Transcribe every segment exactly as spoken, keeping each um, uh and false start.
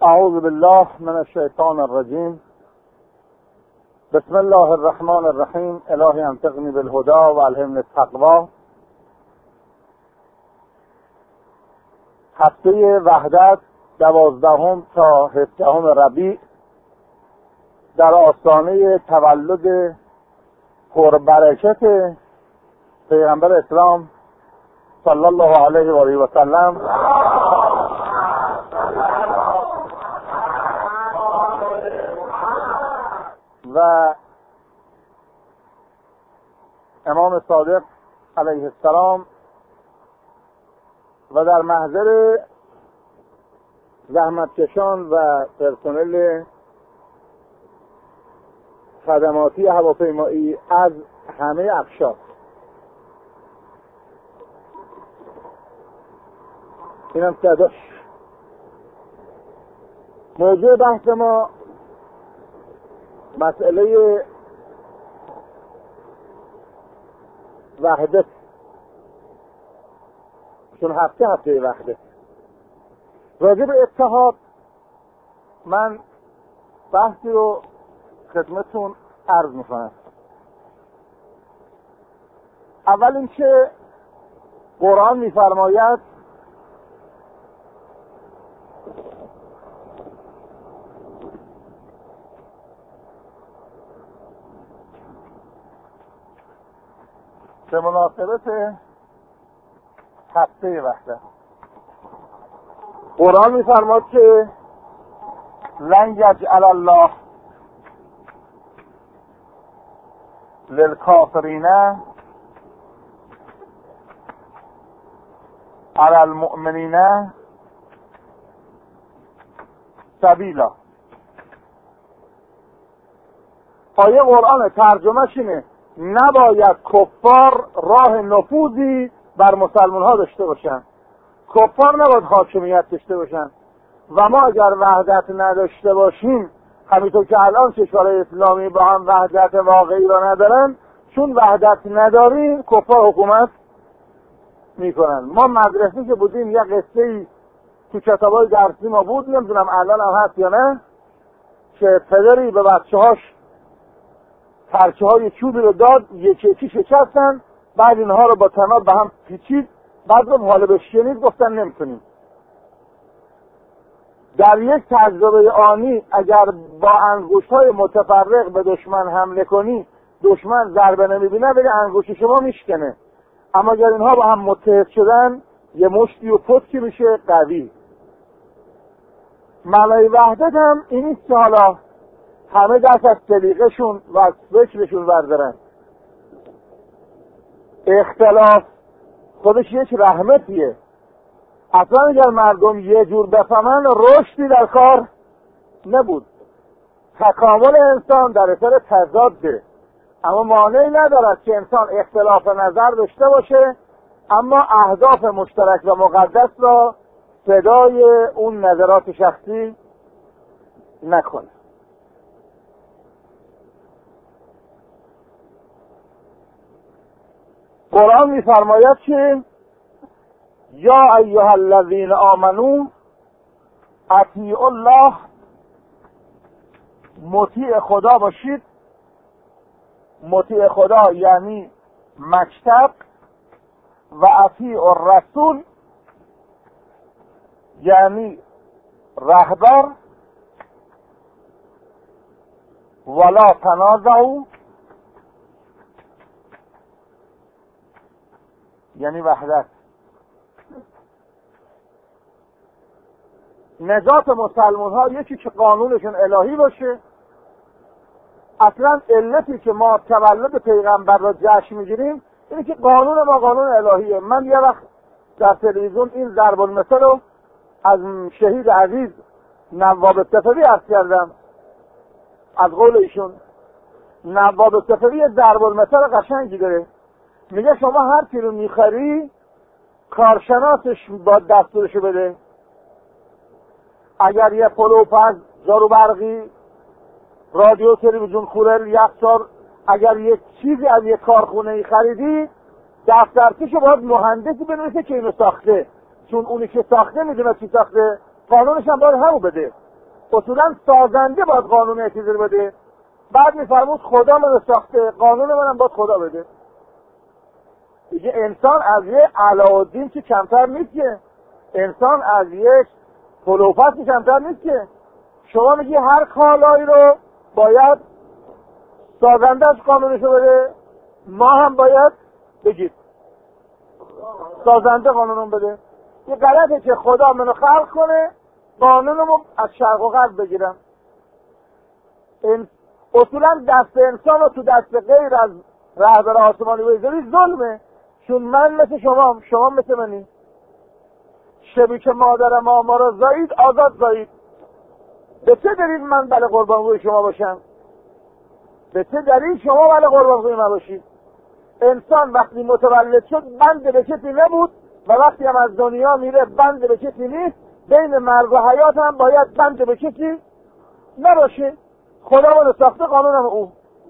اعوذ بالله من الشیطان الرجیم. بسم الله الرحمن الرحیم. الهی انطقنی بالهدى و الهمنی التقوی. هفته وحدت دوازدهم تا هفدهم ربیع در آستانه تولد پربرکت پیغمبر اسلام صلی الله علیه و آله و سلم و امام صادق علیه السلام و در محضر زحمتکشان و پرسنل خدماتی هواپیمایی از همه اقشار. اینم صداش. موضوع بحث ما مسئله وحدت، چون هفته هفته وحدت. راجع به اتحاد من بحثی رو خدمتون عرض میکنم. اول اینکه قرآن میفرماید به مناسبت هفته وحدت قرآن میفرماید که لن یجعل الله للکافرین علی المؤمنین سبیلا. آیه قرآن ترجمهش اینه نباید کفار راه نفوذی بر مسلمان ها داشته باشن. کفار نباید حاکمیت داشته باشن و ما اگر وحدت نداشته باشیم، همینطور که الان کشورهای اسلامی با هم وحدت واقعی را ندارن، چون وحدت نداریم کفار حکومت میکنن. ما مدرسه که بودیم یه قصه‌ای تو کتابای درسی ما بود، نمیدونم الان هم هست یا نه، که پدری به بچه‌هاش پرچه های چوبی رو داد، یکی یکی شکستن، بعد اینها رو با تناب به هم پیچید، بعد رو حالا بشکنید گفتن نمیتونیم. در یک تجربه آنی اگر با انگشت های متفرق به دشمن حمله کنی، دشمن ضربه نمیبینه ولی انگشت شما میشکنه. اما اگر اینها با هم متحد شدن یه مشتی و پتکی میشه قوی. معنای وحدت هم این نیست که حالا همه دست از سلیقه‌شون و از فکرشون بردارن. اختلاف خودش یک رحمتیه. اصلا اگر مردم یه جور بفهمن رشدی در کار نبود. تکامل انسان در اثر تضاده، اما مانعی ندارد که انسان اختلاف نظر داشته باشه اما اهداف مشترک و مقدس را صدای اون نظرات شخصی نکنه. قرآن می‌فرماید که یا ایها الذین آمنو اطیعوا الله، مطیع خدا باشید. مطیع خدا یعنی مکتب، و اطیعوا الرسول یعنی رهبر. ولا تنازعوا یعنی وحدت. نجات مسلمان ها یکی که قانونشون الهی باشه. اصلا علتی که ما تولد پیغمبر را جشن میگیریم اینه که قانون ما قانون الهیه. من یه وقت در تلویزیون این ضرب المثل رو از شهید عزیز نواب صفوی عرض کردم. از قول ایشون نواب صفوی ضرب المثل قشنگی داره. میگه شما هر کی رو میخری کارشناسش با دستورشو بده. اگر یه پلوپز، جارو برقی، رادیو، تلویزیون، کولر، یخچال، اگر یک چیزی از یک کارخونه ای خریدی دفترچه‌شو باید مهندسی بنویسه که اینو ساخته، چون اونی که ساخته میدونه چی ساخته، قانونش هم باید همو بده. اصولا سازنده باید قانون اعتیاد رو بده. بعد میفرمود خدا منو ساخته، قانون منم باید خدا بده. دیگه انسان از یه علاءالدین که کمتر نیست که، انسان از یک کلوپس که کمتر نیست که. شما میگی هر کالایی رو باید سازندهش قانونشو بده، ما هم باید بگید سازنده قانونم بده. یه غلطه که خدا منو خلق کنه قانونمو از شرق و غرب بگیرم. اصولا دست انسان رو تو دست غیر از رهبر آسمانی بذاری ظلمه، چون من مثل شما، شما مثل منی. شبی که مادر ما ما رو زایید آزاد زایید. به چه دلیل من بله قربانگوی شما باشم؟ به چه دلیل شما بله قربانگوی من باشید؟ انسان وقتی متولد شد بند به کسی نبود و وقتی هم از دنیا میره بند به کسی نیست. بین مرگ و حیات هم باید بند به کسی نباشه. خدا منو ساخته، قانونم او.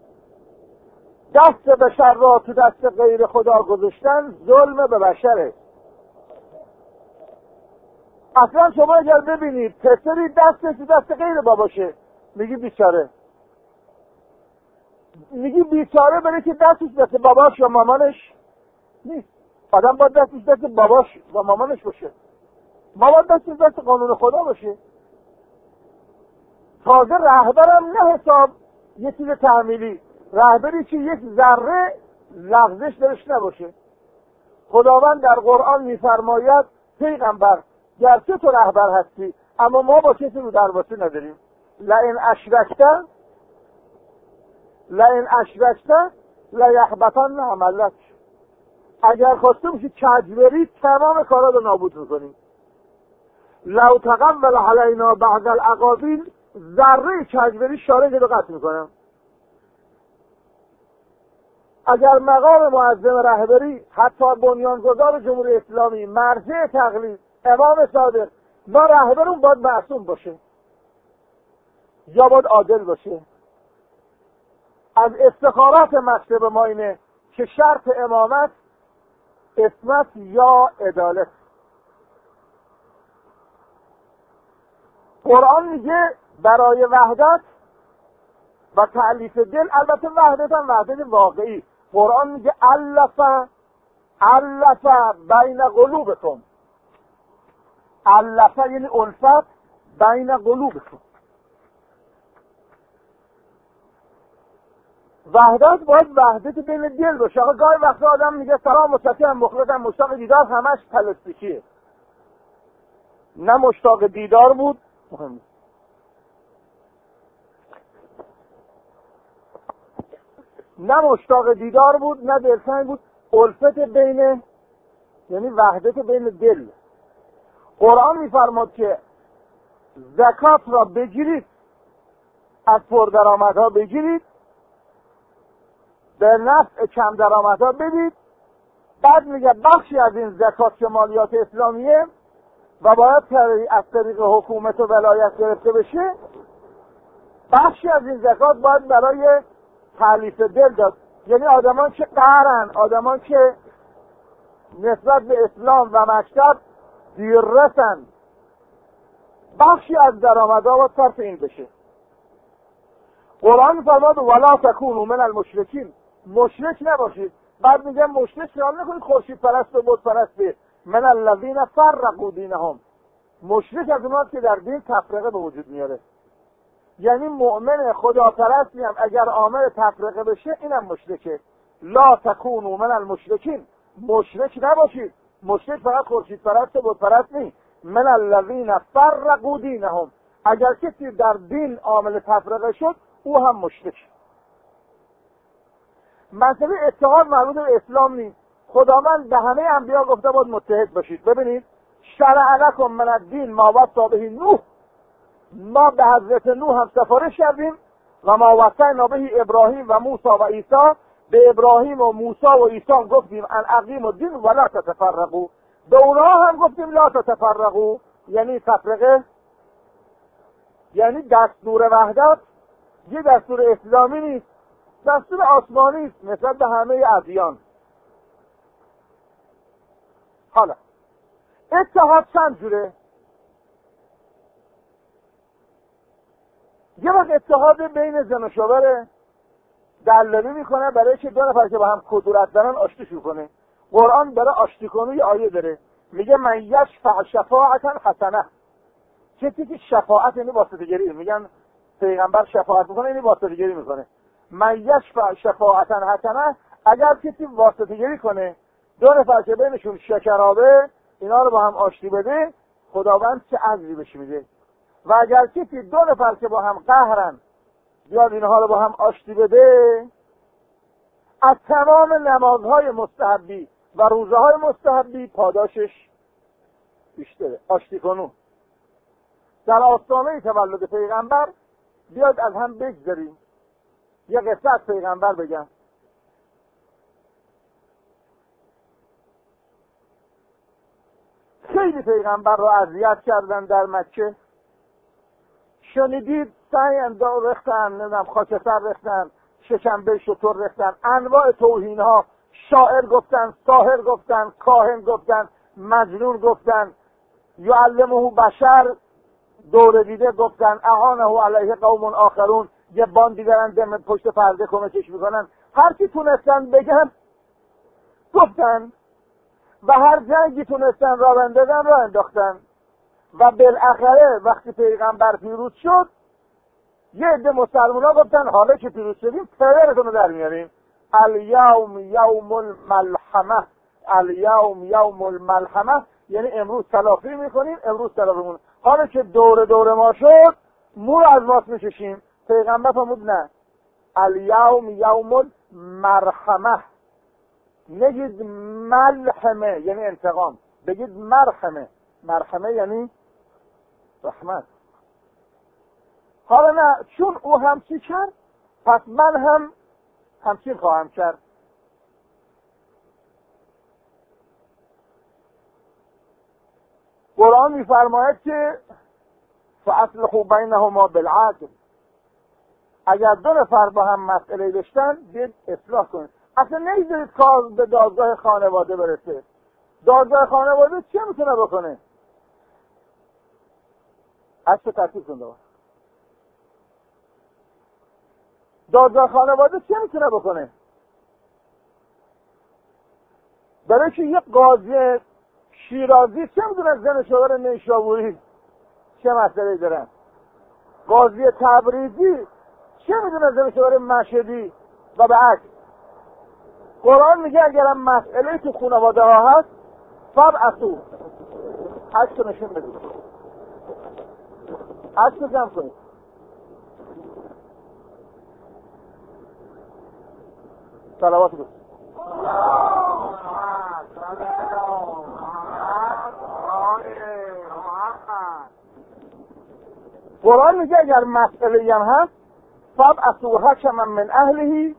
دست بشر را تو دست غیر خدا گذاشتن ظلم به بشره. اصلا شما اگر ببینید پسری دستش تو دست غیر باباشه میگی بیچاره، میگی بیچاره برای که دستش دست باباش یا مامانش نیست. آدم باید دستش دست باباش و مامانش باشه، ما باید دستش دست قانون خدا باشه. تازه رهبرم نه حساب یه چیز تعمیلی، رهبری که یک ذره لغزش درش نباشه. خداوند در قرآن میفرماید پیغمبر گرچه تو رهبر هستی اما ما با کسی رو درواسی نداریم. لئن اشرکت لئن اشرکت لیحبطن عملک. اگر خواسته باشی کج بری تمام کارا رو نابود میکنیم. لو تقول علینا بعض الاقاویل، ذره کج بری شارع رو قطع میکنم. اگر مقام معظم رهبری حتی بنیانگذار جمهوری اسلامی، مرجع تقلید، امام صادق، ما رهبرون باید معصوم باشه یا باید عادل باشه. از افتخارات مکتب ما اینه که شرط امامت عصمت یا عدالت. قرآن میگه برای وحدت و تألیف دل، البته وحدت هم وحدت واقعی. قرآن میگه الف الف بین قلوبکم. الف یعنی الفت بین قلوبکم. وحدت باید وحدت بین دل باشه. آقا گاهی وقتا آدم میگه سلام متشکرم مخلصم مشتاق دیدار، همش پلاستیکیه. نه مشتاق دیدار بود، مهم نه مشتاق دیدار بود، نه دلتنگ بود. الفت بین، یعنی وحدت بین دل. قرآن میفرماد که زکات را بگیرید، از پردرآمدها بگیرید، به نفع کم درآمدها بدید. بعد میگه بخشی از این زکات که مالیات اسلامیه و باید از طریق حکومت و ولایت گرفته بشه، بخشی از این زکات باید برای تألیف دل داد. یعنی آدمان که قهرن، آدمان که نسبت به اسلام و مکتب دیررسن، بخشی از درآمدها باید صرف این بشه. قرآن فرمود ولا تکونوا من المشرکین، مشرک نباشید. بعد میگه مشرک خیال نکنید خورشید پرست و بت پرست به من الذین فرقوا دینهم. مشرک از اوناست که در دین تفرقه به وجود میاره. یعنی مؤمن خدا پرستی هم اگر عامل تفرقه بشه اینم مشرکه. لا تکونوا من المشرکین، مشرک نباشید. مشرک فقط خورشید پرست و بت پرست نیست. من الذین فرقوا دینهم، اگر کسی در دین عامل تفرقه شد او هم مشرک. مسئله اتحاد مربوط به اسلام نیست. خداوند به همه انبیا گفته بود متحد باشید. ببینید شرع لکم من الدین ما وصی به نوح، ما به حضرت نوح هم سفارش کردیم و ما وصینا به ابراهیم و موسی و عیسی، به ابراهیم و موسی و عیسی گفتیم ان اقیموا الدین ولا تتفرقوا، به اونها هم گفتیم لا تتفرقوا، یعنی تفرقه، یعنی دستور وحدت یه دستور اسلامی نیست، دستور آسمانی است نسبت به همه ادیان. حالا اتحاد چند جوره؟ یه وقت اتحاد بین زن و شوهر دلالی میکنه برای که دو نفر که با هم کدورت دارن آشتیشون کنه. قرآن برای آشتی کنه یه آیه داره میگه من یشفع شفاعتا حسنه. کسی که شفاعت یعنی واسطه‌گری، میگن پیغمبر شفاعت میکنه یعنی واسطه‌گری میکنه. من یشفع شفاعتا حسنه، اگر کسی واسطه‌گری کنه دو نفر که بینشون شکرابه اینا رو با هم آشتی بده، خداوند چه اجری بهش میده. و اگر کسی دو نفر که با هم قهرن بیاد اینها رو با هم آشتی بده، از تمام نمازهای مستحبی و روزهای مستحبی پاداشش بیشتره. آشتی کنون در آستانه تولد پیغمبر بیاد از هم بگذاریم. یه قصه از پیغمبر بگم. خیلی پیغمبر رو اذیت کردن در مکه. شنیدید سعی انداز رختن، نمیدونم خاکستر رختن، شکمبه شطور رختن، انواع توهین ها، شاعر گفتن، ساحر گفتن، کاهن گفتن، مجنون گفتن، یعلمه بشر دور دیده گفتن، اعانه علیه قوم آخرون، یه باندی دارن دم پشت پرده کمکش میکنن. هر کی تونستن بگن گفتن و هر جنگی تونستن راه بندازن راه انداختن. و بالاخره وقتی پیغمبر پیروز شد یه عده مسلمونا گفتن حالا که پیروز شدیم پدرتون رو در میاریم. الیوم یوم الملحمه، الیوم یوم الملحمه یعنی امروز تلافی میکنیم، امروز تلافیمون. حالا که دور دور ما شد مو از ماست میکشیم. پیغمبر فرمود نه، الیوم یوم المرحمه، نگید ملحمه یعنی انتقام، بگید مرحمه. مرحمه یعنی رحمت. حالا نه، چون او همچی کرد پس من هم همچین خواهم کرد. قرآن میفرماید که فاصلحوا بینهما بالعدل، اگر دو نفر با هم مسئله داشتن بیاید اصلاح کنید. اصلا نمیذارید کار به دادگاه خانواده برسه. دادگاه خانواده چه میتونه بکنه؟ از چه ترتیب کنده؟ دادگاه خانواده چه میتونه بکنه؟ برای که یک قاضی شیرازی چه میدونه زن شوهر نیشابوری چه مسئله دارن؟ قاضی تبریزی چه میدونه زن شوهر مشهدی و به عکس؟ قرآن میگه اگرم مسئله تو خانواده ها هست فبعثوا، عکس رو نشون بدید، عکس رو جمع کنید. صلوات بسید. قرآن میگه اگر مسئله هم هست فبعثوا حکما من اهله،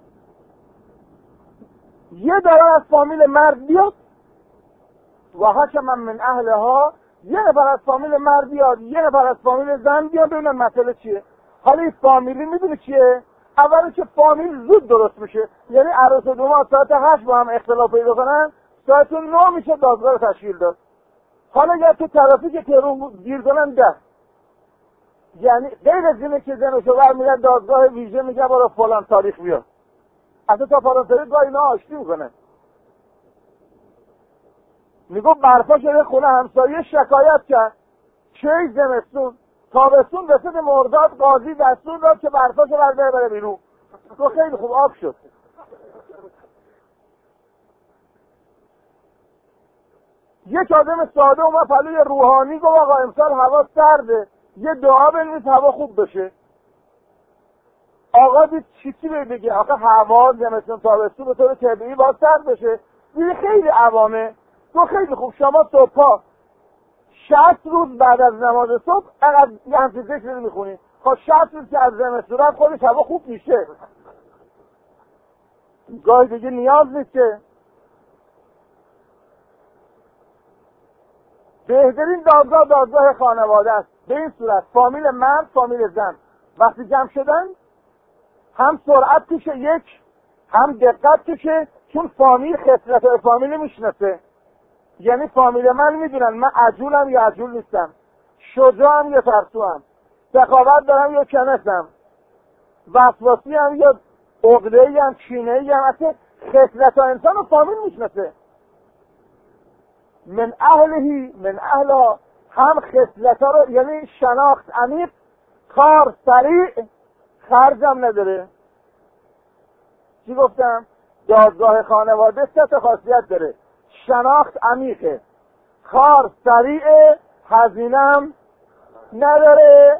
یه دارن از فامیل مرد بیاد و حکما من اهلها، یه نفر از فامیل مرد بیاد یه نفر از فامیل زن بیاد ببینن مسئله چیه. حالا این فامیلی میدونی چیه؟ اولی که فامیل زود درست میشه، یعنی عروس و داماد ساعت هشت با هم اختلاف پیدا کنن ساعت نه میشه دادگاه رو تشکیل داد. حالا اگر تو ترافیک تهران گیر کنن ده، یعنی غیر از اینه که زن و شوهر میگن دادگاه ویژه میگه برو فلان تاریخ بیا، اصلا تا فلان تاریخ گاه اینا آشتی میکنه. میگو برفا شده خونه همسایه شکایت کرد چه زمستون تابستون رسید مرداد قاضی دستور داد که برفاشو برداره بره بیرون. تو خیلی خوب آب شد. یک آدم ساده اومد پلوی روحانی گفت آقا امسال هوا سرده یه دعا بنویس هوا خوب بشه. آقا دید چی چی بگه؟ آقا هوا زمستون تابستون به طور طبیعی باید سرد بشه. دیگه خیلی عوامه. تو خیلی خوب شما صبحا شصت روز بعد از نماز صبح اقدر یه همچین ذکر رو میخونی. خب شصت روز که از زمستون رفت خودش هوا خوب میشه. گاهی دیگه نیاز نیست که. بهترین دادگاه دادگاه خانواده است. به این صورت فامیل مرد فامیل زن وقتی جمع شدن هم سرعت توشه یک، هم دقت توشه، چون فامیل خصلت فامیل میشناسه. یعنی فامیل من میدونن من عجولم یا عجول نیستم، شجاعم یا ترسوام، سخاوت دارم یا کنسم، وسواسی هم یا عقده‌ای هم کینه‌ای هم. اصلا خصلت انسان و فامیل میشناسه. من اهلهی من اهلها، هم خصلت ها رو یعنی شناخت عمیق، کار سریع، خرجم نداره. چی گفتم؟ دادگاه خانواده سه تا خاصیت داره: شناخت عمیقه، کار سریع، هزینه‌ام نداره.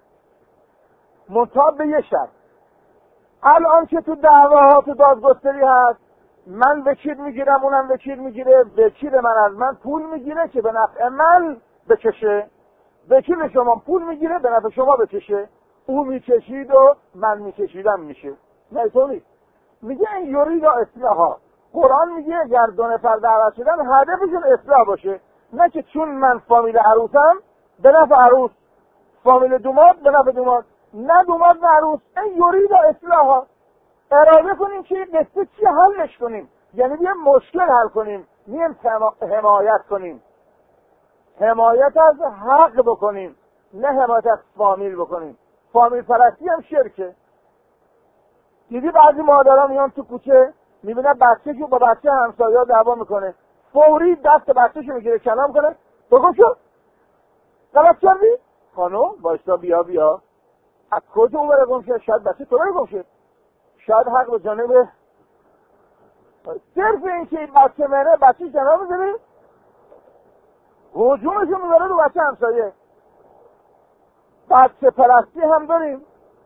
منتها به یه شرط. الان که تو دعواها تو دادگستری هست، من وکیل میگیرم اونم وکیل میگیره، وکیل من از من پول میگیره که به نفع من بکشه، وکیل شما پول میگیره به نفع شما بکشه. او میکشید و من میکشیدم میشه. نه تو نیست. میگه این یورید و اصلاحا. قرآن میگه اگر دو نفر دعوت شدن هدفشون اصلاح باشه، نه که چون من فامیل عروسم به نفع عروس، فامیل دوماد به نفع دوماد، نه دوماد نه عروس. این یورید و اصلاحا. اراده کنیم که این قصه چی حلش کنیم، یعنی بیایم مشکل حل کنیم، نیم حمایت کنیم، حمایت از حق بکنیم، نه حمایت از فامیل بکنیم. فامیل پرستی هم شرکه. دیدی بعضی مادرها میان تو کوچه میبینن بچه که با بچه همسایه‌ها دعوا میکنه، فوری دست بچه‌شو میگیره کنار میکنه، بگو شو غلط کردی خانم وایسا بیا بیا. از کجا اون بره گمشه؟ شاید بچه تو بره گمشه، شاید حق به جانب صرف این که این بچه مره بچه کنار میذاره، هجومشو میبره رو بچه همسایه. بچه پرستی هم داریم،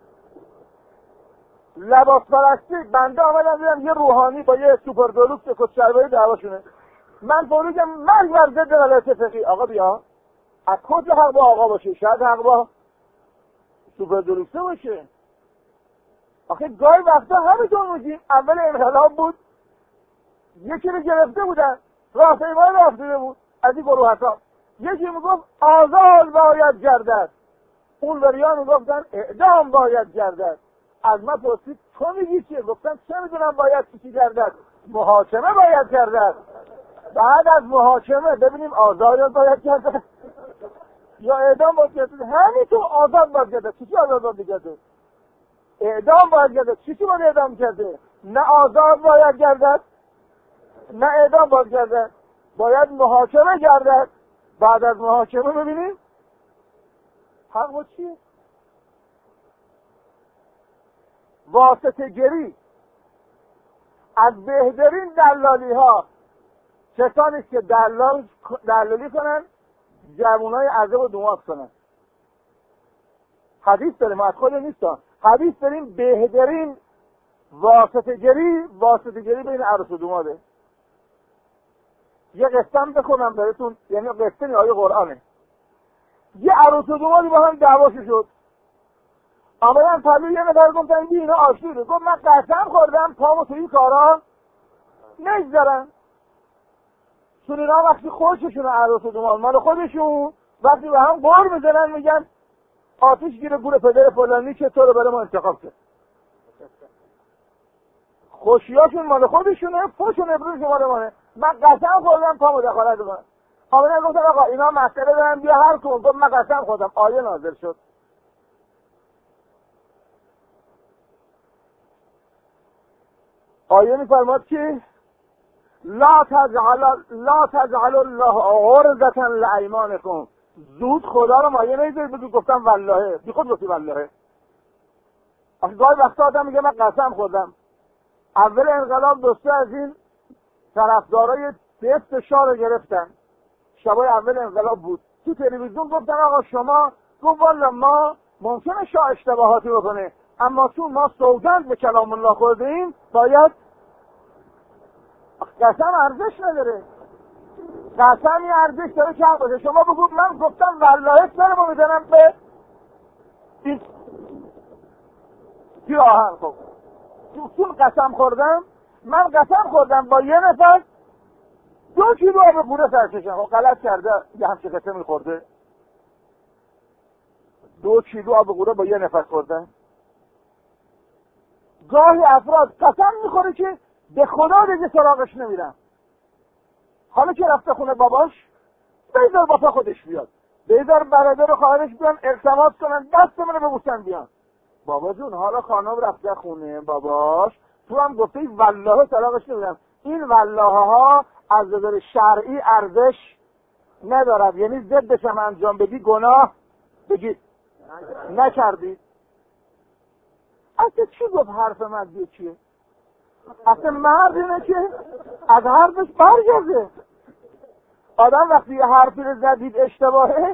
لباس پرستی. بنده آمدم دیدم یه روحانی با یه سوپر دولوکس کچلواری دعواشونه، من فوری که مرگ بر ضد ولایت فقیه. آقا بیا، از کجا حق با آقا باشه؟ شاید حق با سوپر دولوکس باشه. آخه گاهی وقتا همینطور میگیم. اول انقلاب بود، یکی رو گرفته بودن، راهپیمایی رفته بود از این گروه ها، یکی میگفت آزاد باید گردد، اون وریان میگفتن اعدام باید گردد. از من پرسید تو میگی چیه؟ گفتم چه میدونم باید چی گردد، محاکمه باید گردد. بعد از محاکمه ببینیم آزاد باید گردد یا اعدام باید گردد. همینطور آزاد باید گردد. چی آزاد باید گردد؟ اعدام باید گردد. چی چی باید اعدام کرده؟ نه آزاد باید گردد نه اعدام باید گردد، باید محاکمه گردد. بعد از محاکمه ببینیم حق با چیه؟ واسطه گری از بهترین دلالی ها کسانی که دلال دلالی کنن جوانای عزب و دومات کنن. حدیث داریم، از خود نیستان، حدیث داریم بهترین واسطه گری واسطه گری بین عروس و دوماده. یه قسم بخونم براتون، یعنی قسم آیه قرآنه. یه عروس و دومادی با هم دعواشو شد، آمدن پلو یه نفر گفتن بی اینا آشوره. گفت من قسم خوردم پامو تو این کارا نگذارم. چون اینا وقتی خودشون عروس و دوماد مال خودشون وقتی به هم قور میزنن میگن آتیش گیره گور پدر فلانی که تو رو برای ما انتخاب کرد. خوشیاشون مال خودشونه، فوشون ابروشون مال مانه. من قسم خوردم پامو دخالت کنم. آمدن گفتن آقا اینا مسئله دارن بیا حل کن. گفت من قسم خوردم. آیه نازل شد. آیه میفرماد که لا تجعل لا تجعل الله عرضة لایمانکم. زود خدا رو مایه نمیذارید بگید گفتم والله، بی خود گفتی والله. آخه گاهی وقتا آدم میگه من قسم خوردم. اول انقلاب دوسته از این طرفدارای دست شاه رو گرفتن، شبای اول انقلاب بود، تو تلویزیون گفتن آقا شما، گفت والا ما ممکنه شاه اشتباهاتی بکنه اما چون ما سوگند به کلام الله خوردیم باید. قسم ارزش نداره، قسمی ارزش داره که حق باشه. شما بگو من گفتم والله سرمو میزنم به این توی آهن. خب چون قسم خوردم، من قسم خوردم با یه نفر دو کیلو آب گوره سرکشم. خب غلط کرده، یه همچه قسم میخورده، دو کیلو آب گوره با یه نفر خوردن. گاهی افراد قسم میخوره که به خدا دیگه سراغش نمیرم، حالا که رفته خونه باباش بذار با خودش بیاد، بذار برادر و خواهرش بیان التماس کنن دستمون رو ببوسن بیان. بابا جون حالا خانم رفته خونه باباش، تو هم گفته والله طلاقش نمیدم. این والله ها از نظر شرعی ارزش ندارد، یعنی ضدش هم انجام بدی گناه بگید نکردی. اصلا چی گفت حرف مردی چیه؟ اصلا مرد اینه که از حرفش برگرده. آدم وقتی یه حرفی رو زدید اشتباهه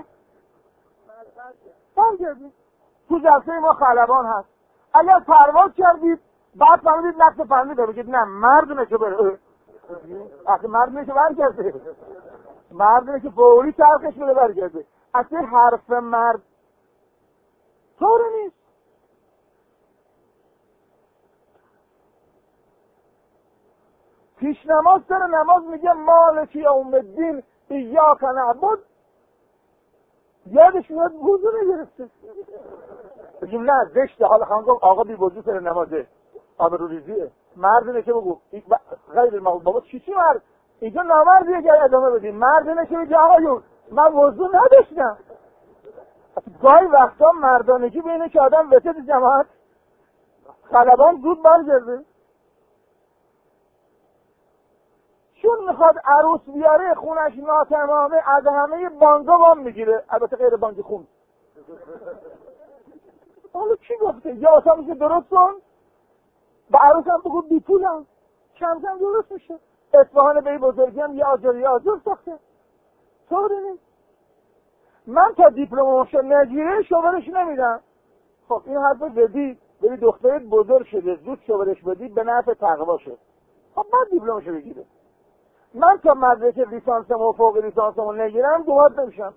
برگردید. تو جلسه ما خلبان هست، اگر پرواز کردید بعد فهمیدید نقص فنی داره بگید نه مرد اینه که بره. اصلا مرد اینه که برگرده، مرد اینه که فوری چرخش بده برگرده. اصلا حرف مرد طوره نیست. پیش نماز سر نماز میگه مالکی یوم الدین ایاک نعبد، یادش میاد وضو نگرفته. بگیم نه زشته. حالا خانم گفت آقا بی وضو سر نمازه، آبروریزیه. مرد اینه که بگو غیر المغضوب. بابا چی چی مرد؟ اینجا نامردیه که ادامه بدیم. مرد اینه که بگه آقایون من وضو نداشتم. گاهی وقتا مردانگی به اینه که آدم وسط جماعت خلبان زود برگرده، چون میخواد عروس بیاره خونش ناتمامه از همه بانگا وام میگیره، البته غیر بانک خون. حالا چی گفته؟ یا اصلا میشه درست کن به عروس هم بگو بی پولم، کم کم درست میشه. اصفهان به این بزرگی هم یه آجر یه آجر ساخته. طوری نیست. من تا دیپلمشو نگیره شوهرش نمیدم. خب این حرف بدی بری دخترت بزرگ شده زود شوهرش بدی به نفع تقواشه. خب بعد دیپلمشو بگیره. من تا مدرک لیسانسم و فوق لیسانسمو نگیرم دوباره نمیشم.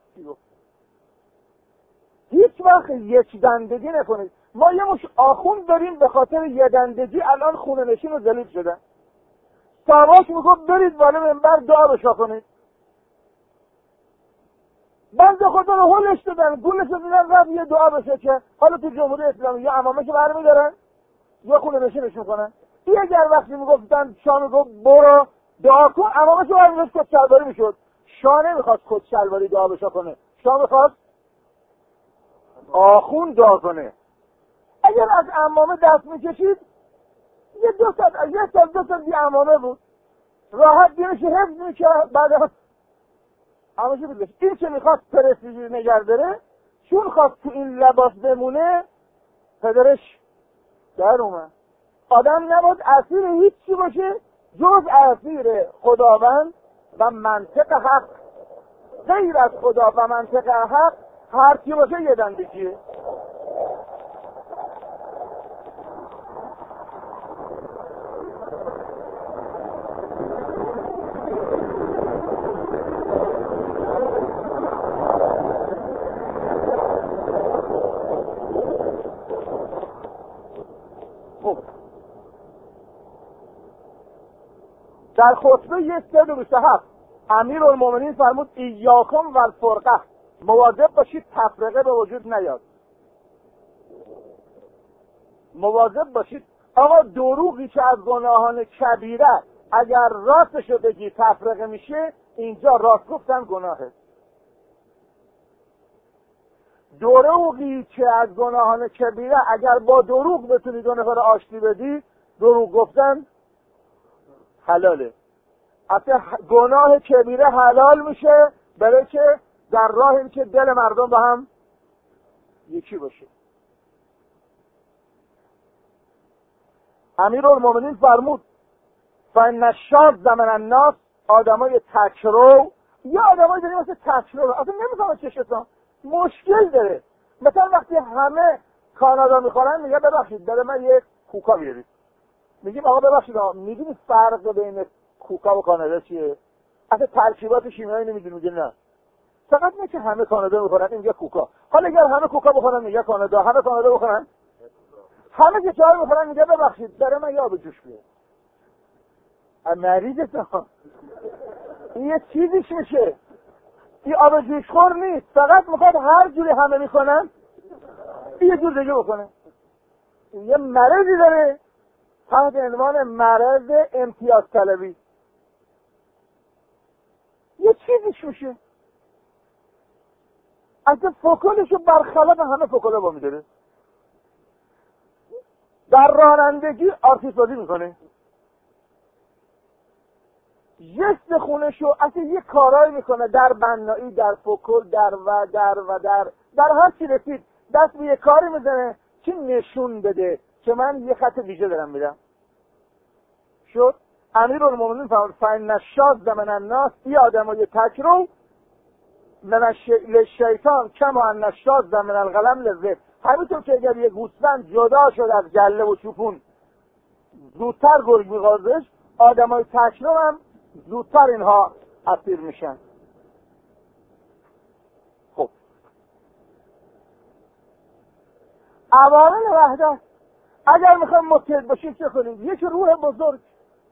هیچ وقت یک دندگی نکنید. ما یه مش آخوند داریم به خاطر یه دندگی الان خونه نشین و ذلیل شدن. ساواش میگفت برید بالا منبر دعا بشا کنید. بنده خدا رو هلش دادن، گولش دادن رفت یه دعا بشه که حالا تو جمهوری اسلامی یا امامه که برمی دارن یا خونه نشینش میکنن. این اگر وقتی میگفتن شاه میگفت برو دعا کن، امامه که برمی داشت کت شلواری میشد. شاه نمیخواست کت شلواری دعا بشا کنه، شاه میخواست آخون دعا کنه. اگر از امامه دست میکشید یه دو ساعت یه ساعت دو ساعت بی امامه بود راحت دینش حفظ میکرد. بعد همشه بودش. این که میخواست پرستیژی نگر داره چون خواست تو این لباس بمونه پدرش در اومد. آدم نباید اسیر هیچ چی باشه جز اسیر خداوند و منطق حق. غیر از خدا و منطق حق هر کی باشه یه دندگیه. در خطبه یک سه و هفت امیرالمومنین فرمود ایاکم و الفرقه، مواظب باشید تفرقه به وجود نیاد. مواظب باشید. آقا دروغی که از گناهان کبیره اگر راستشو بگی تفرقه میشه، اینجا راست گفتن گناهه. دروغی که از گناهان کبیره اگر با دروغ بتونی دو نفر آشتی بدی، دروغ گفتن حلاله. اصلا گناه کبیره حلال میشه برای که در راه این که دل مردم با هم یکی باشه. امیرالمومنین فرمود فان الشاذ من الناس، آدمای تکرو یا آدمای داریم مثل تکرو اصلا نمیفهمه چشتون مشکل داره. مثلا وقتی همه کانادا میخورن میگه ببخشید داره من یک کوکا بیارید. میگیم آقا ببخشید میدونی فرق بین کوکا و کانادا چیه؟ اصلا ترکیبات شیمیایی نمیدونی. میگه نه فقط نه که همه کانادا میخورن این میگه کوکا. حالا اگر همه کوکا بخورن میگه کانادا، همه کانادا بخورن همه که چای بخورن میگه ببخشید داره من یه آب جوش بیار. مریض تو این یه چیزیش میشه. این آب جوش خور نیست، فقط میخواد هر جوری همه میکنن یه جور دیگه بکنه. یه مرضی داره تحت عنوان مرض امتیاز طلبی. یه چیزیش میشه. اصلا فکلشو برخلاف همه فکلا با میداره. در رانندگی آرتیست بازی میکنه، جست خونشو اصلا یه کارایی میکنه، در بنایی، در فکل، در و در و در در هر چی رسید دست به یه کاری میزنه که نشون بده که من یه خط ویژه دارم میدم. شد امیرالمومنین فرمود فإن الشاذ من الناس، این آدمای تکرو من الشیطان کما ان الشاذ من القلم للذهب. همینطور که اگر یه گوسفند جدا شد از گله و چوپون زودتر گرگ میغازش، آدمای تکرو هم زودتر اینها اسیر میشن. خب عوامل وحدت، اگر میخوایم متحد باشیم چه کنیم؟ یک روح بزرگ.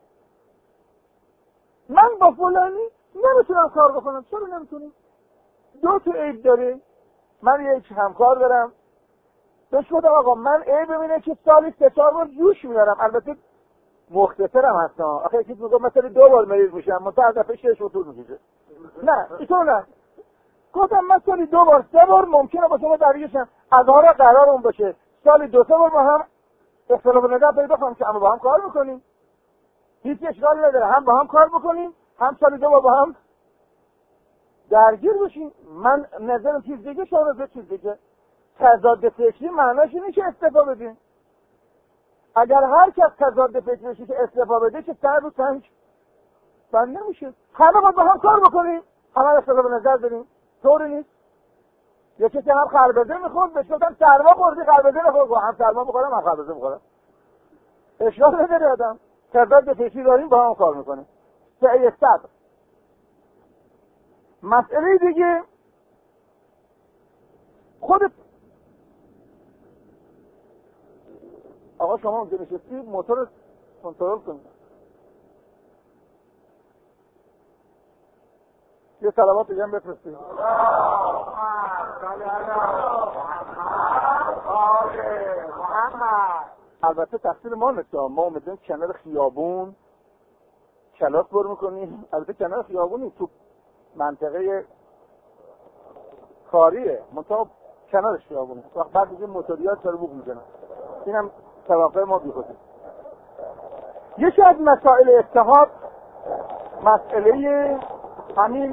من با فلانی نمیتونم کار بکنم. چرا نمیتونیم؟ دو تا عیب داره. من یک همکار دارم، بهش گفتم آقا من عیب اینه که سالی سه چهار بار جوش میارم، البته مختصرم هستم. آخه یکی میگه مثلا دو بار مریض میشم، منتها دفعه شش و طول میکشه. نه اینطور نه. گفتم من سالی دو بار سه بار ممکنه با شما درگیرشم، از حالا قرار اون باشه سالی دو سه بار ما هم اختلاف نظر پیدا کنیم که اما با هم کار میکنیم، هیچ اشکالی نداره، هم با هم کار بکنیم هم سالی دو بار با هم درگیر بشیم. من نظرم چیز دیگه، شما نظر چیز دیگه. تضاد فکری معناش اینه که استعفا بدیم. اگر هر کس تضاد فکری بشه که استعفا بده که سر رو سنگ بند نمیشه. همه باید با هم کار بکنیم، همه اختلاف نظر داریم. طوری نیست. یه کسی هم خربزه میخورد بهش گفتم سرما خوردی خربزه نخورد، هم سرما بخورم هم خربزه بخورم، اشکال نداره. آدم تضاد فکری داریم با هم کار میکنه. سعی صبر. مسئله دیگه خودت آقا شما اونجا نشستی موتور کنترل کنید. یه صلوات دیگه هم بفرستید. البته تقصیر ما نیست، ما اومدیم کنار خیابون کلاس بر میکنیم. البته کنار خیابونی تو منطقه کاریه، منطقه کنارش خیابونه. وقت بعد دیگه موتوریات سر بوق میزنن. اینم توقع ما بیخوده. یکی از مسائل اتحاد مسئله همین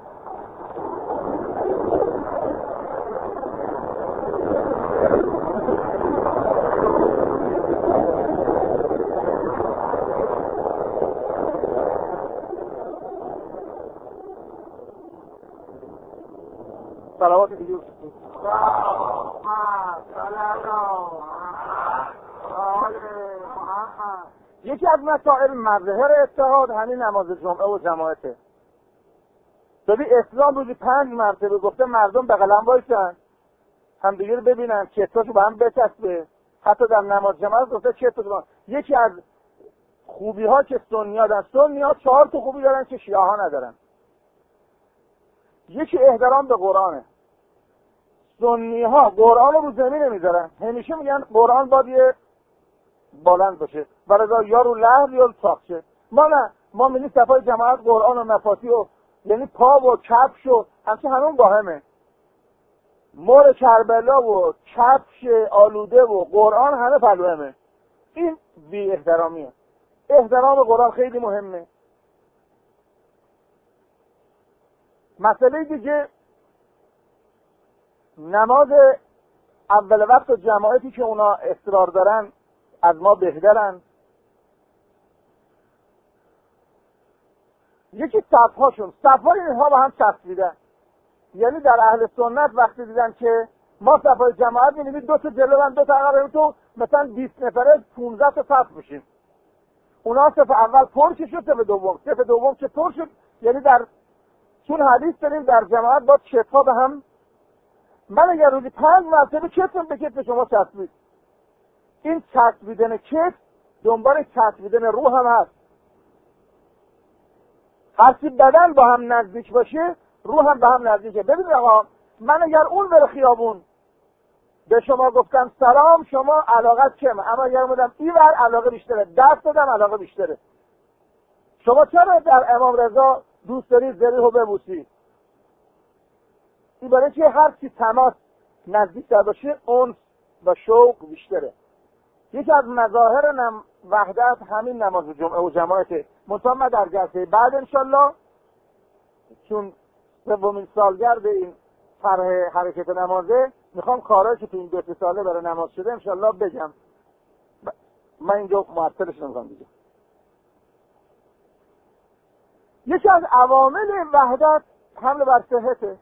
صلوات دیگه یکی از مسائل مظهر اتحاد همین نماز جمعه و جماعته. ببین اسلام روزی پنج مرتبه گفته مردم بغل هم باشن، هم دیگه رو ببینن، چشماشو با هم بچسبه. حتی در نماز جماعت گفته چشم. یکی از خوبی ها که سنی ها دارن، سنی ها چهار تا خوبی دارن که شیعه ها ندارن. یکی احترام به قرآنه. سنی ها قرآن رو زمین نمیذارن، همیشه میگن قرآن باید یه بلند باشه، برای یا رو لحظ یا رو تاقچه. ما نه، ما میگیم صفای جماعت قرآن و مفاتی و یعنی پا و کفش و همچه همون باهمه. مور کربلا و کفش آلوده و قرآن همه پلوهمه. این بی احترامیه. احترام قرآن خیلی مهمه. مسئله دیگه نماز اول وقت و جماعتی که اونا اصرار دارن از ما بهترن. یکی صفهاشون، صفهای اینها با هم چسبیدن. یعنی در اهل سنت وقتی دیدن که ما صفهای جماعت می‌بینیم دو تا جلو و دو تا عقب، تو مثلا بیست نفره پانزده تا صف میشیم. اونا صف اول پر شد، صف دوم، صف دوم که پر شد. یعنی در چون حدیث داریم در جماعت با کتفا به هم. من اگر روزی پنج مرتبه کتفم به کتف شما چسبید، این چسبیدن کتف دنبال چسبیدن روح هم هست. هرچی بدن با هم نزدیک باشه روح هم با هم نزدیکه. ببینید آقا، من اگر اون بر خیابون به شما گفتم سلام، شما علاقت کمه، اما اگر بودم این بر علاقه بیشتره، دست دادم علاقه بیشتره. شما چرا در امام رضا دوست دارید زریح رو ببوسی؟ این برای که هر چی تماس نزدیک تر باشه انس و شوق بیشتره. یکی از مظاهر نم وحدت همین نماز جمعه و جماعته. مطمئن در جلسه بعد انشالله چون سومین سالگرد این طرح حرکت نمازه میخوام کارهایی که تو این دو سه ساله برای نماز شده انشالله بگم. من اینجا معطلش نمیخوام دیگه. یکی از عوامل وحدت حمله بر صحته.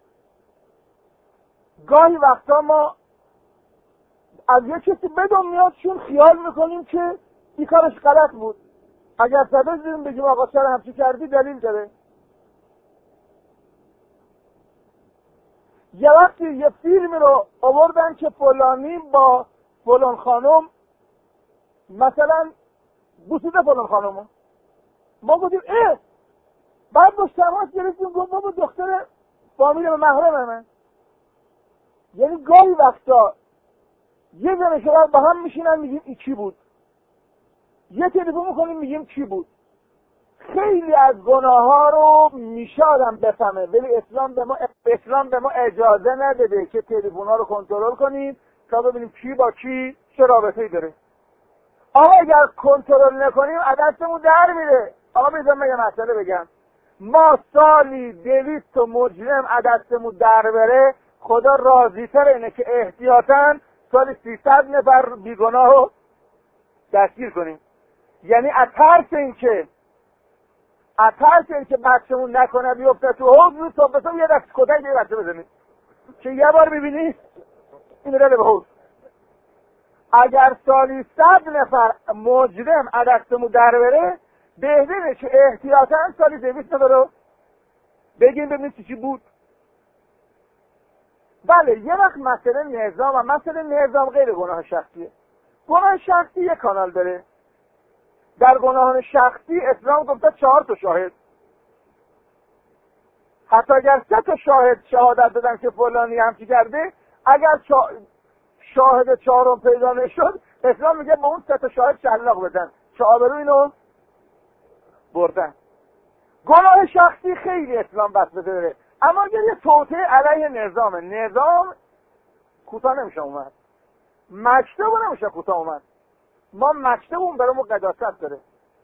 گاهی وقتا ما از یه کسی بدون میاد چون خیال میکنیم که این کارش غلط بود. اگر سبب دیدیم بگیم آقا چرا همچی کردی دلیل داره. یه وقتی یه فیلمی رو آوردن که فلانی با فلان خانم مثلا بوسیده فلان خانم، ما گفتیم اه بعد با تماس گرفتیم گفت بابا دختر فامیل محرم من. یعنی گاهی وقتا یه زن شوهر با هم میشینن میگیم این کی بود، یه تلفن میکنیم میگیم کی بود. خیلی از گناه ها رو میشه آدم بفهمه، ولی اسلام به ما اسلام به ما اجازه نداده که تلفن ها رو کنترل کنیم تا ببینیم کی با کی چه رابطه‌ای داره. آقا اگر کنترل نکنیم عدستمون در میره. آقا بذار من یه مسئله بگم، ما سالی دویست تا مجرم عدستمون در بره، خدا راضی تر اینه که احتیاطاً سالی سیصد نفر بیگناه رو دستگیر کنیم. یعنی از ترس این که از ترس این که بچه‌مون نکنه بیفته تو حوض، تو بسام یه دست کتک یه بچه بزنید که یه بار ببینی این رده به حوض. اگر سالی صد نفر مجرم عدستمون در بره، بهتره که احتیاطاً سالی دویست نفر رو بگیم ببینید چی بود. بله یه وقت مسئله نظام و مسئله نظام غیر گناه شخصیه. گناه شخصی یک کانال داره. در گناهان شخصی اسلام گفته چهار تا شاهد، حتی اگر سه تا شاهد شهادت دادن که فلانی همچی کرده، اگر چا... شاهد چهارم پیدا نشد اسلام میگه با اون سه تا شاهد شلاق بزن، چه آبرو اینو بردن. گناه شخصی خیلی اسلام بس داره، اما اگر یه توطئه علیه نظامه، نظام کوتاه نمیشه اومد، مکتب نمیشه کوتاه اومد. ما مکتبمون برامون قداست داره.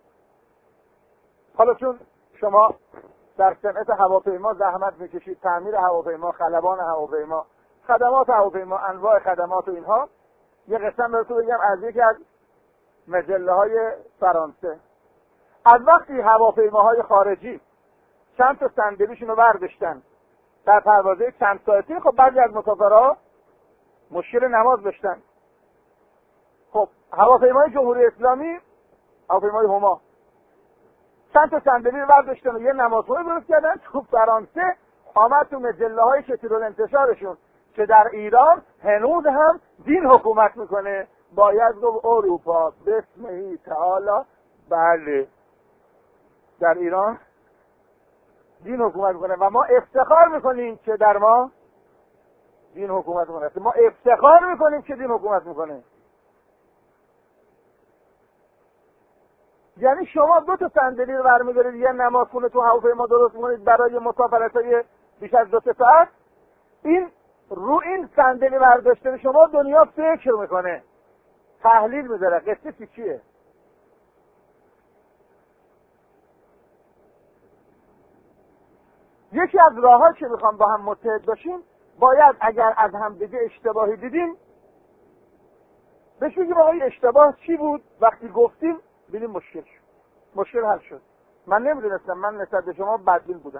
حالا چون شما در صنعت هواپیما زحمت میکشید، تعمیر هواپیما، خلبان هواپیما، خدمات هواپیما، انواع خدمات و اینها، یه قسم براتون بگم از یکی از مجله های فرانسه. از وقتی هواپیماهای خارجی چند تا صندلیشون رو برداشتن در پروازه چند ساعتی، خب بعضی از مسافرها مشکل نماز داشتن. خب هواپیمای جمهوری اسلامی، هواپیمای هما، چند تا صندلی رو برداشتن و یه نمازخونه درست کردن تو فرانسه. آمد تو مجله های کثیر الانتشارشون که در ایران هنوز هم دین حکومت میکنه. باید گفت اروپا بسمهی تعالی، بله در ایران دین حکومت میکنه و ما افتخار میکنیم که در ما دین حکومت میکنه. ما افتخار میکنیم که دین حکومت میکنه. یعنی شما دو تا صندلی رو برمی‌دارید یه نمازخونه تو هواپیما درست می‌کنید برای مسافرت‌های بیش از دو سه ساعت، این رو این صندلی برداشتن شما دنیا فکر میکنه، تحلیل میذاره قصه چیه. یکی از راه‌ها که میخوام با هم متحد باشیم، باید اگر از هم دیگه اشتباهی دیدیم بهش بگیم آقا این اشتباه چی بود، وقتی گفتیم ببینیم مشکل شد، مشکل حل شد. من نمیدونستم، من نسبت به شما بدبین بودم.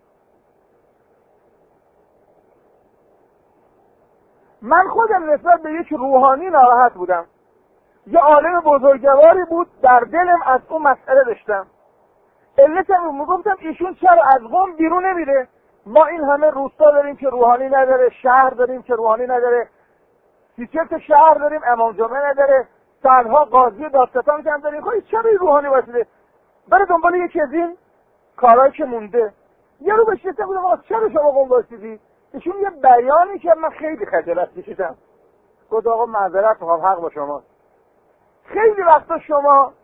من خودم نسبت به یک روحانی ناراحت بودم. یه عالم بزرگواری بود، در دلم از اون مسئله داشتم. علتم میگفتم ایشون چرا از قم بیرون نمیره؟ ما این همه روستا داریم که روحانی نداره، شهر داریم که روحانی نداره، سیچرت شهر داریم امام جمعه نداره، سالها قاضی دادستان کم داریم. خب چرا این روحانی واسه بره دنبال یکی از این کارهایی که مونده؟ یه رو بهش گفتم بودم آقا چرا شما قم واسیدی؟ ایشون یه بیانی که من خیلی خجالت کشیدم. گفت آقا معذرت میخوام، حق با شما. خیلی وقتا شما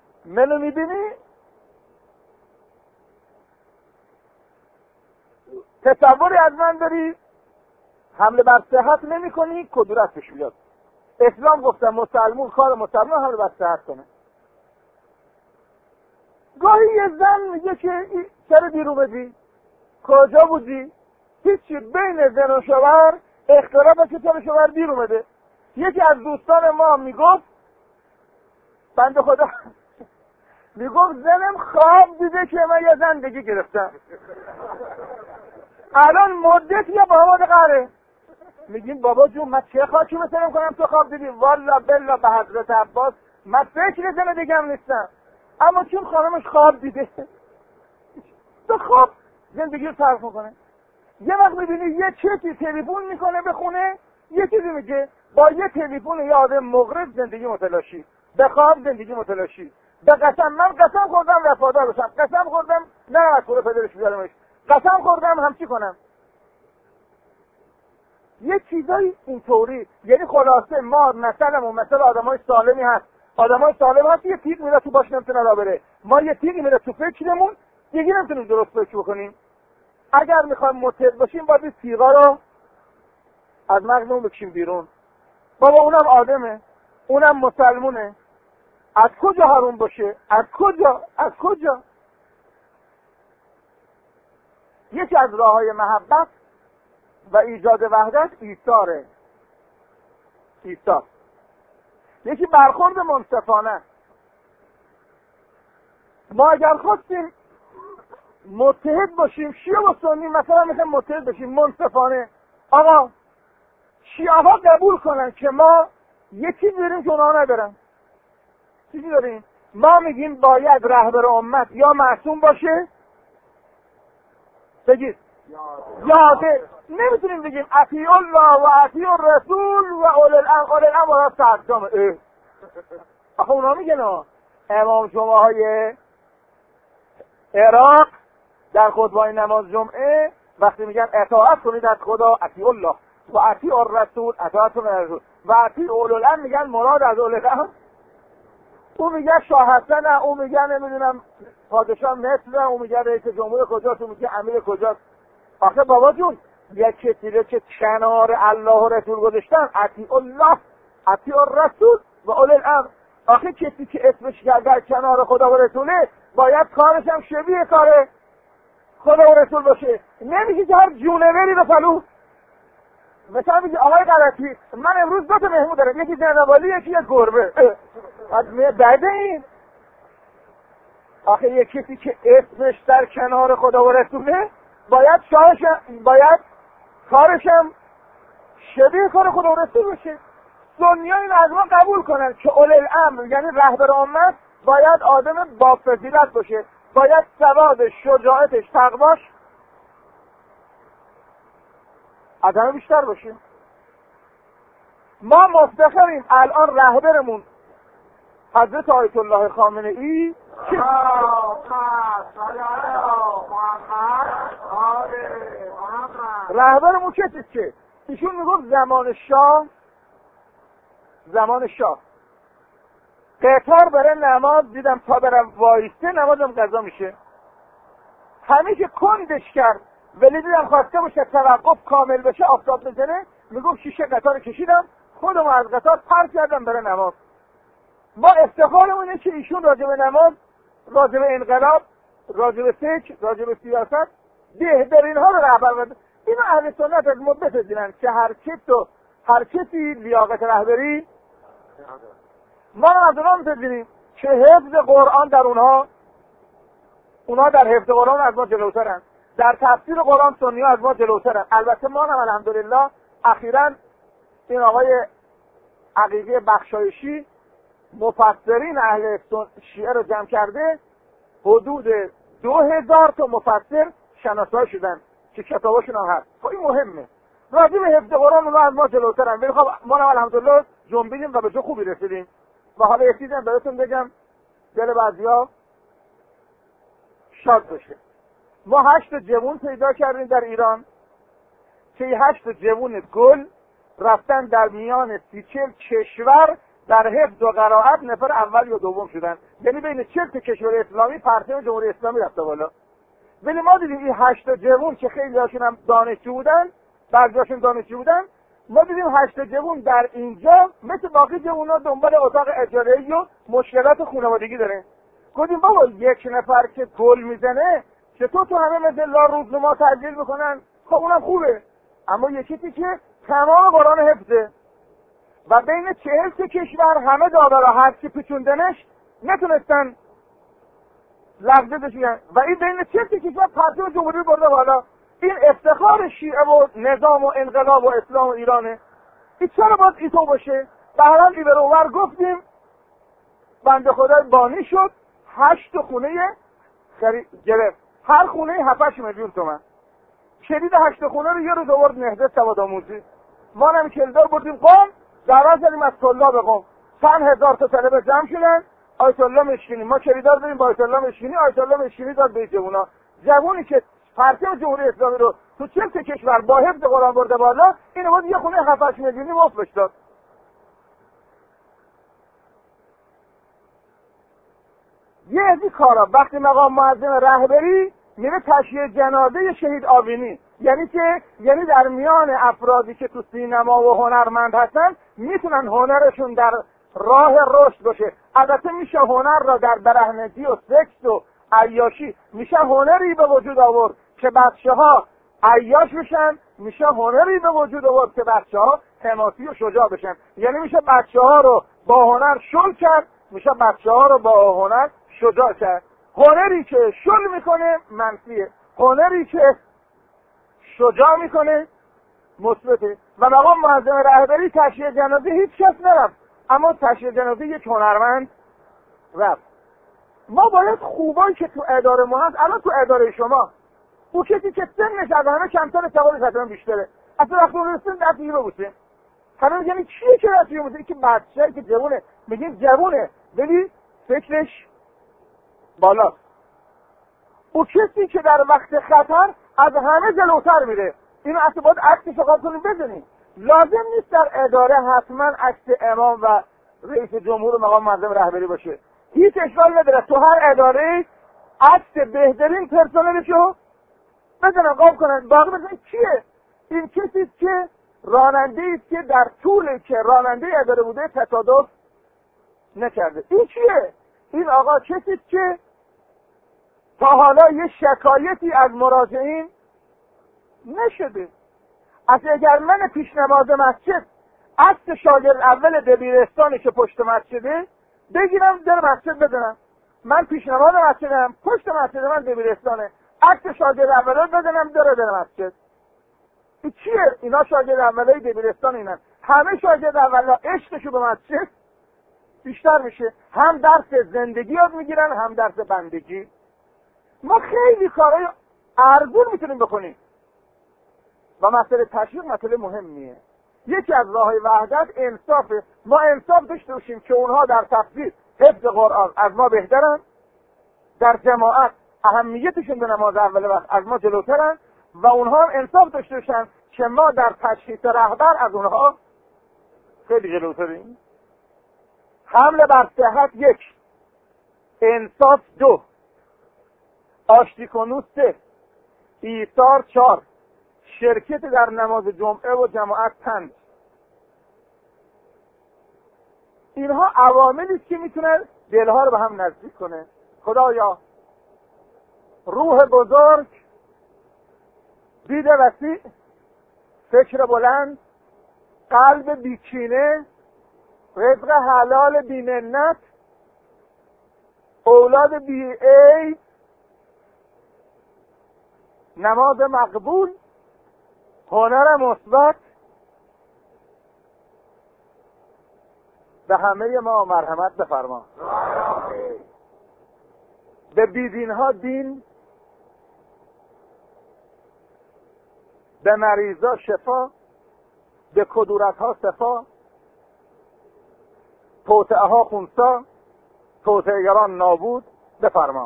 منو میبینی تصوری از من داری، حمله بر صحت نمی کنی، کدورت پیش بیاد. اسلام گفتم مسلمون کار مسلمان حمله بر صحت کنه. گاهی یه زن میگه که چرا دیر اومدی؟ کجا بودی؟ هیچی، بین زن و شوهر اختلاف که چرا شوهر دیر اومده. یکی از دوستان ما میگفت بنده خدا میگفت زنم خواب دیده که من یه زندگی گرفتم، الان مدت یه بابا قره. میگیم بابا جون من چه خاکی مثلا کنم تو خواب دیدی؟ والا بلا به حضرت عباس من فکر زن دیگم نیستم، اما چون خانمش خواب دیده تو خواب زندگی رو صرف میکنه. یه وقت میبینی یه چیزی تلفن میکنه به خونه، یه چیزی میگه با یه تلفن یه آدم مغرب زندگی متلاشی، به خواب زندگی متلاشی، به قسم من قسم خوردم وفادار بشم، قسم خوردم نه از خود پدرش بیارمش، قسم خوردم همچی کنم. یه چیزایی اینطوری، یعنی خلاصه ما مثلمون مثل آدمای سالمی هست. آدمای سالم هست یه تیغ میره تو باش نمیتونه را بره، ما یه تیغ میره تو فکرمون دیگه نمیتونیم درست فکر بکنیم. اگر میخوایم متحد باشیم باید این تیغا رو از مغزمون بکشیم بیرون. بابا اونم آدمه، اونم مسلمونه، از کجا حروم باشه؟ از کجا؟ از کجا؟ یکی از راههای محبت و ایجاد وحدت ایثاره. ایثار یکی برخورد منصفانه. ما اگر خواستیم متحد باشیم، شیعه و سنی مثلا مثل متحد باشیم منصفانه، آقا شیعه ها قبول کنن که ما یکی داریم که اونها ندارن. چیزی داریم؟ ما میگیم باید رهبر امت یا معصوم باشه، بگید یاده، نمیتونیم بگیم اطیع الله و اطیع الرسول و اول الامر. اول الامر صدام اه آخه اونا میگن ها امام جمعه های عراق در خطبه نماز جمعه وقتی میگن اطاعت کنید از خدا، اطیع الله و اطیع الرسول، اطاعت کنید از رسول و اطیع اول الامر، میگن مراد از اول الامر اون میگه شاه حسن، اون میگه نمیدونم پادشاه مصر، اون میگه رئیس جمهور کجاست، اون میگه امیر کجاست. آخه بابا جون یک کسی که کنار الله و رسول گذاشتن، اطیع الله اطیع الرسول و اول الامر. آخه کسی که اسمش در کنار خدا و رسوله باید کارش هم شبیه کار خدا و رسول باشه. نمیشه که هر جونوری به فلو. مثلا میگه آقای غلطی من امروز دو تا مهمون دارم، یکی جنوالی یکی یک گربه. از بعد این آخه یک کسی که اسمش در کنار خدا و رسوله باید شاهش باید کارشم شبیه کار خدا و رسول باشه. سنی‌ها این از ما قبول کنن که اول الامر یعنی رهبر امت باید آدم با فضیلت باشه، باید سواد شجاعتش تقواش از همه بیشتر باشه. ما مفتخریم الان رهبرمون حضرت آیت الله خامنه‌ای که رهبرمون کسی که ایشون میگفت زمان شاه زمان شاه قطار برای نماز دیدم تا برم وایسته نمازم قضا میشه، همیشه کندش کرد ولی دیدم خواسته باشه توقف کامل بشه آفتاب بزنه، میگفت شیشه قطار کشیدم خودمو از قطار پرت کردم برای نماز. ما افتخارمون اینه که ایشون راجع به نماز، راجع به انقلاب، راجع به فکر، راجع به سیاست بهترین ها رو رهبر بده. این اهل سنت از ما بپذیرن که هر کس و هر کسی لیاقت رهبری ما از اونها میپذیریم که حفظ قرآن در اونها اونها در حفظ قرآن از ما جلوترن، در تفسیر قرآن سنی ها از ما جلوترن. البته ما هم الحمدلله اخیراً این آقای عقیقی بخشایشی مفسرین اهل شیعه رو جمع کرده، حدود دو هزار تا مفسر شناسایی شدن که کتاباشون هم هست. خب این مهمه، راجع به حفظ قرآن اونها از ما جلوترن، ولی خب ما هم الحمدلله جنبیدیم و به جا خوبی رسیدیم. و حالا یه چیزی بهتون بگم دل بعضیا شاد بشه. ما هشت جوون پیدا کردیم در ایران که این هشت جوون گل رفتن در میان سی چل کشور در حفظ و قرائت نفر اول یا دوم شدن، یعنی بین چل تا کشور اسلامی پرچم جمهوری اسلامی رفته بالا. ولی ما دیدیم این هشت جوون که خیلی هاشون هم دانشجو بودن، بعضیاشون دانشجو بودن، ما دیدیم هشت جوون در اینجا مثل باقی جوونا دنبال اتاق اجاره‌ای و مشکلات خانوادگی داره. گفتیم بابا یک نفر که گل میزنه چطور تو همه مثل لا روزنما تحلیل میکنن؟ خب اونم خوبه، اما یکی که تمام قرآن حفظه و بین چهل تا کشور همه داورا هر کی پیچوندنش نتونستن لفظه بشین و این بین چهل تا کشور پرچم جمهوری برده بالا. این افتخار شیعه و نظام و انقلاب و اسلام و ایرانه. این چرا باید ایتو باشه؟ بهرحال این بروور گفتیم بنده خدای بانی شد، هشت خونه گرفت، هر خونه هفتش میلیون تومن. کلید هشت خونه رو یه روز آورد نهضت سواد آموزی، ما هم کلیدار بردیم قم، دعوت زدیم از طلاب قم، چند هزار تا طلبه جمع شدن. آیت الله مشکینی ما کلیدار دادیم با آیت الله مشکینی، آیت الله مشکینی داد به جوونا. جوونی که پرچم جمهوری اسلامی رو تو چهل تا کشور با حفظ قرآن برده بالا، اینو بود یه خونه هفتش میلیونی وقف بهش داد. یه از این کارا وقتی مقام معظم رهبری میره تشییع جنازه شهید آوینی، یعنی که یعنی در میان افرادی که تو سینما و هنرمند هستن میتونن هنرشون در راه رشد باشه. البته میشه هنر را در برهنگی و سکس و عیاشی میشه هنری به وجود آورد که بچه ها عیاش بشن، میشه هنری به وجود آورد که بچه ها حماسی و شجاع بشن. یعنی میشه بچه ها رو با هنر شل کرد، میشه بچه ها رو با هنر شجاع کرد. هنری که شل میکنه منفیه، هنری که شجاع میکنه مثبته. و مقام معظم رهبری تشییع جنازه هیچ کس نرفت، اما تشییع جنازه یک هنرمند رفت. ما باید خوبایی که تو اداره ما هست، الان تو اداره شما او کسی که سنش از همه کمتر سوال فتران بیشتره، اصلا وقتی اون رسیم دست میگه ببوسه. همه میگن کیه که دست میگه ببوسه؟ که بچه که جوونه، میگیم جوونه ولی فکرش بالاست. او کسی که در وقت خطر از همه جلوتر میره، اینو اصلا باید عکسش رو قابل بزنیم. لازم نیست در اداره حتما عکس امام و رئیس جمهور و مقام معظم رهبری باشه، هیچ اشکال نداره. تو هر اداره عکس بهترین پرسنلشو بزنن قاب کنن، باقی بزنن کیه؟ این کسی که راننده است که در طول که راننده اداره بوده تصادف نکرده. این کیه؟ این آقا کسی که تا حالا یه شکایتی از مراجعین نشده. اصلا اگر من پیشنماز مسجد عکس شاگرد اول دبیرستانی که پشت مسجده بگیرم در مسجد بدنم، من پیشنماز مسجدم، پشت مسجد من دبیرستانه، عکس شاگرد اول بدنم در در مسجد. این چیه؟ اینا شاگرد اولای دبیرستان اینن. همه شاگرد اولا عشقشو به مسجد بیشتر میشه، هم درس زندگی یاد میگیرن هم درس بندگی. ما خیلی کارهای ارزون میتونیم بکنیم و مسئله تشویق مسئله مهمیه. یکی از راههای وحدت انصافه. ما انصاف داشته باشیم که اونها در تفسیر حفظ قرآن از ما بهترن، در جماعت اهمیتشون به نماز اول وقت از ما جلوترن، و اونها هم انصاف داشته باشن که ما در تشخیص رهبر از اونها خیلی جلوتریم. حمله بر صحت یک، انصاف دو، آشتی کنوس سه، ایثار چهار، شرکت در نماز جمعه و جماعت پنج. اینها عواملی است که میتونه دلها رو به هم نزدیک کنه. خدایا روح بزرگ، دید وسیع، فکر بلند، قلب بیکینه، رزق حلال بی‌منت، اولاد بی عیب، نماز مقبول، هنر مثبت، به همه ما مرحمت بفرما. به بیدین ها دین، به مریضا شفا، به کدورت ها صفا، توطئه ها خونسا، توطئه‌گران نابود بفرما.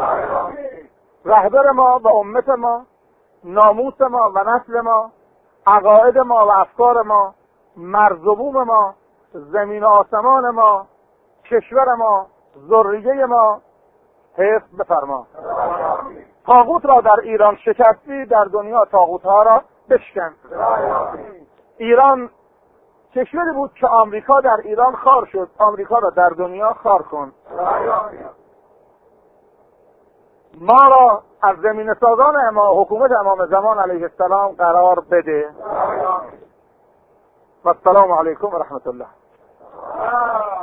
رهبر ما و امت ما، ناموس ما و نسل ما، عقاید ما و افکار ما، مرزبوم ما، زمین و آسمان ما، کشور ما، ذریه ما حفظ بفرما. طاغوت را در ایران شکستی، در دنیا طاغوت ها را بشکن. ایران کشوری بود که آمریکا در ایران خار شد، آمریکا را در دنیا خار کن. ما را از زمین سازان اما حکومت امام زمان علیه السلام قرار بده. و السلام علیکم و رحمت الله.